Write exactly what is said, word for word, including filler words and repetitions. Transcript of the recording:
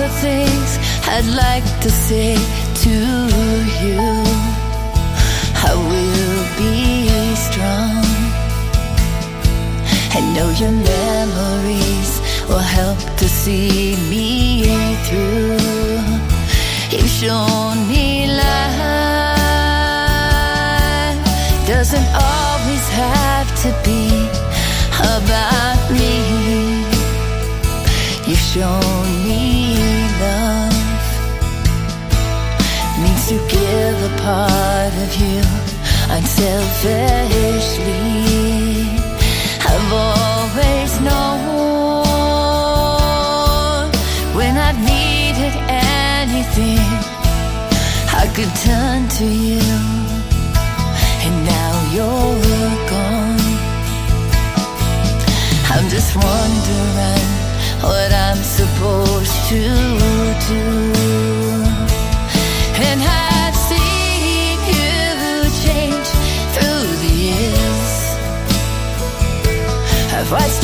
the things I'd like to say to you. I will be strong. I know your memories will help to see me through. You've shown me life doesn't always have to be about me. You've shown me love means to give a part of you unselfishly. I've always known when I've needed anything, I could turn to you. And now you're gone. I'm just wondering what I'm supposed to do. And I've seen you change through the years. I've watched